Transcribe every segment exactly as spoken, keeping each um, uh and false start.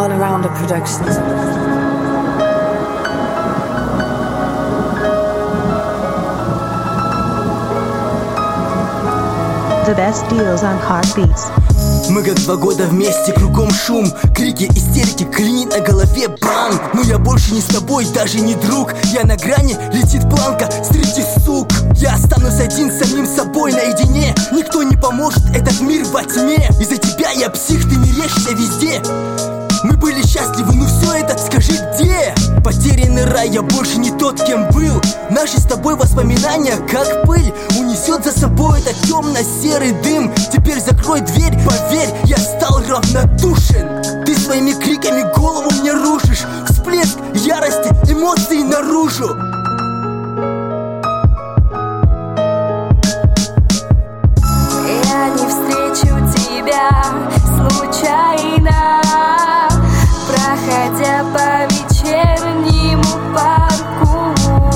All Around the Productions. The best deals on Heartbeats. Мы как два года вместе, кругом шум, крики, истерики, клинит на голове бан. Но я больше не с тобой, даже не друг. Я на грани, летит планка среди сук. Я останусь один с самим собой наедине. Никто не поможет, этот мир во тьме. Из-за тебя я псих, ты мерещься везде. Мы были счастливы, но все это скажи где? Потерянный рай, я больше не тот, кем был. Наши с тобой воспоминания, как пыль, унесет за собой этот темно-серый дым. Теперь закрой дверь, поверь, я стал равнодушен. Ты своими криками голову мне рушишь. Всплеск ярости, эмоций наружу. Я не встречу тебя случайно, проходя по вечернему парку.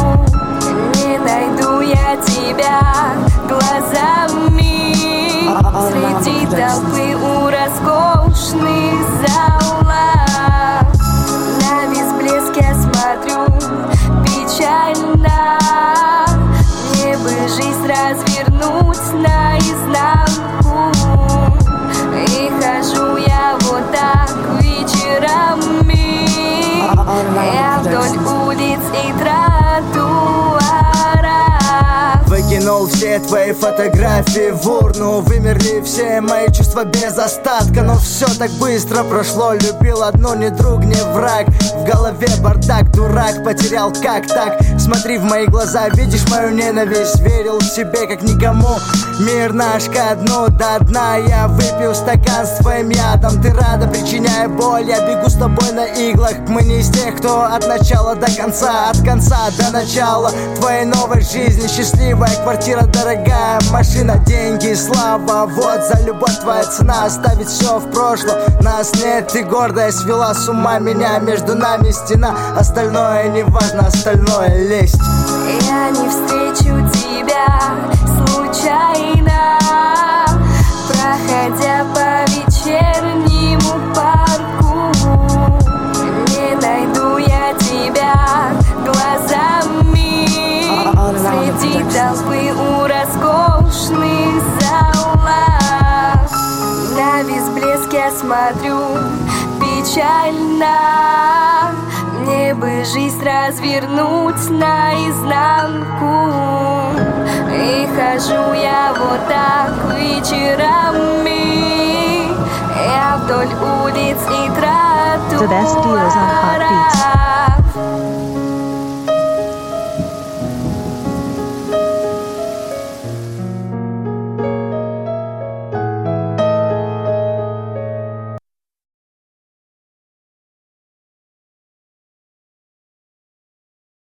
Не найду я тебя глазами среди толпы у роскошных залов. На весь блеск я смотрю печально. Мне бы жизнь развернуть наизнанку. И хожу я вот так вечерами. Я вдоль улиц и тротуаров. Выкинул все твои фотографии в урну. Вымерли все мои чувства без остатка. Но все так быстро прошло. Любил одну, не друг, не враг. В голове бардак, дурак, потерял как так. Смотри в мои глаза, видишь мою ненависть. Верил в себе как никому. Мир наш ко дну до дна. Я выпил стакан с твоим ядом. Ты рада, причиняя боль. Я бегу с тобой на иглах. Мы не из тех, кто от начала до конца, от конца до начала твоей новой жизни. Счастливая квартира, дорогая машина, деньги, слава. Вот за любовь твоя цена. Оставить все в прошлом. Нас нет, и гордая свела с ума меня. Между нами стена. Остальное не важно, остальное лесть. Я не встречу тебя случайно, проходя по вечернему парку. Не найду я тебя глазами среди толпы у роскошных залов. На весь блеск я смотрю печально. Мне бы жизнь развернуть наизнанку. И хожу я вот так вечерами. Я вдоль улиц и тротуаров. The best deals on Heartbeats.